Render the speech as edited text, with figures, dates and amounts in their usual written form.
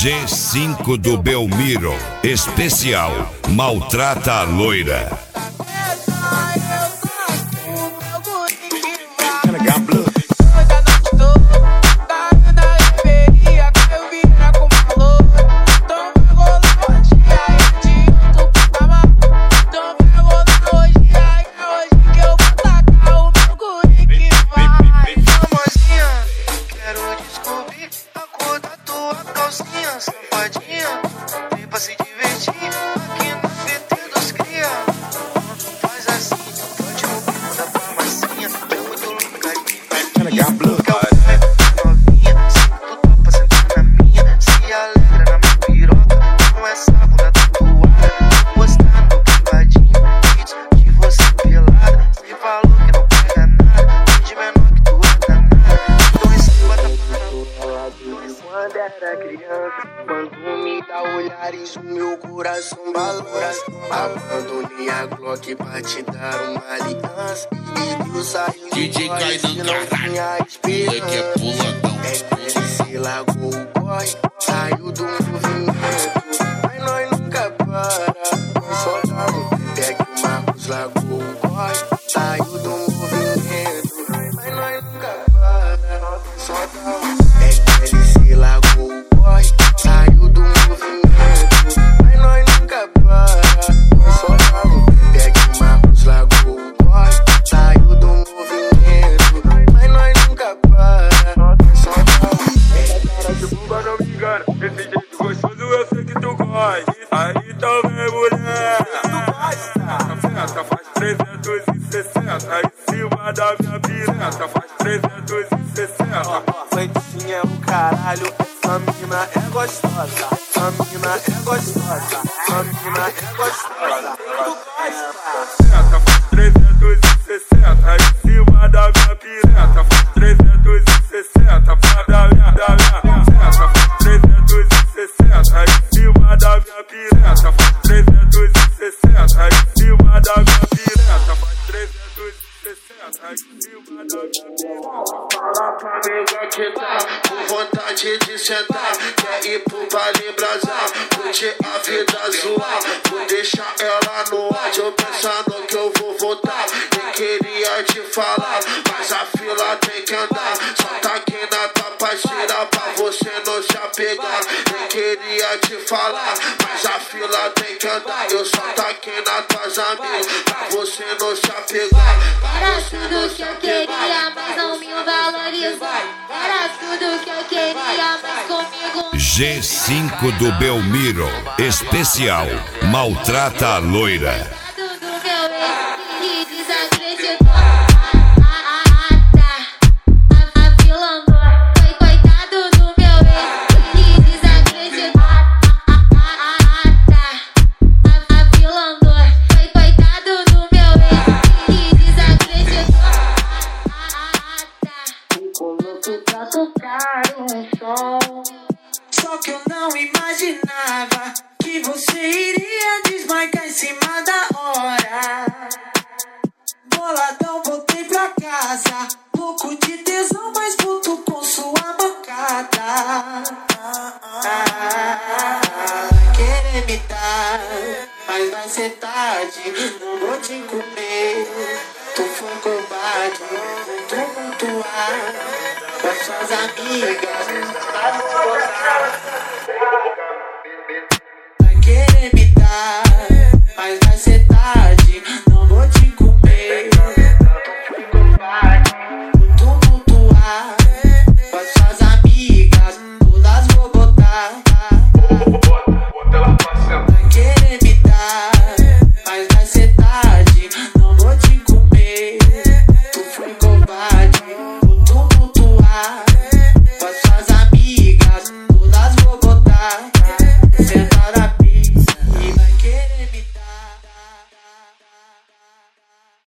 G5 do Belmiro, especial Maltrata a Loira. Safadinha, vem pra se divertir aqui no VT dos cria. Faz assim, pode no bico da farmacinha. É muito louca e novinha, se tu topa sentar na minha. Se alegra na minha piroca, com essa bunda tatuada. Postar no privadinho, vídeos de você pelada. Você falou que não pega nada, de menor que tu é danada. Então esse bota quando era criança, quando me dá olhares, o meu coração balança. Abandonei a Glock pra te dar uma aliança. E tu saiu de DJ nós e não tinha esperança. é puladão. É que ele se largou o corre, saiu do movimento. Mas nós nunca para, só dá um pé que o Marcos largou o corre, saiu do movimento. Mas nós nunca para, só dá um pé. É que ele se largou o corre, saiu do movimento. Mas nós nunca para, só dá um pé que o Marcos largou o corre, saiu do movimento. Mas nós nunca para, só dá um pé. Cara de bumba não me engana, esse jeito gostoso eu sei que tu gosta. Aí também mulher, tu gosta. Festa faz 360 em cima da minha piranha. Faz 360. Flantinha é o caralho, essa mina é gostosa. Essa mina é gostosa. Essa mina é gostosa. Festa faz 360 em cima da minha piranha. Faz 360 da minha. Festa faz 360 em cima da minha piranha. Faz 360 em cima da minha piranha. Faz 360 em cima da minha piranha. Fala pra nega que tá com vontade de sentar. Quer ir pro baile brasar, curtir a vida zoar. Vou deixar ela no ódio, pensando que eu vou voltar. Nem queria te falar, mas a fila tem que andar. Só tá aqui na tua parceira pra você não se apegar. Nem queria te falar, mas a fila tem que andar. Eu só tá aqui nas tuas amigas pra você não se apegar. Era tudo que eu queria, mas não me valorizar. Era tudo que eu queria, mas comigo G5 do Belmiro, especial Maltrata a Loira. do meu ex me desacreditou. A fila andou. Foi coitado do meu ex me desacreditou. A fila andou. Foi coitado do meu ex me desacreditou. Coloco pra tocar um som. Só que eu não imaginava que você iria desmarcar em cima da hora. Boladão, voltei pra casa, louco de tesão, mas puto com sua bocada. Querer me dar, mas vai ser tarde, não vou te comer. Tu foi covarde, não tumultuar com suas amigas.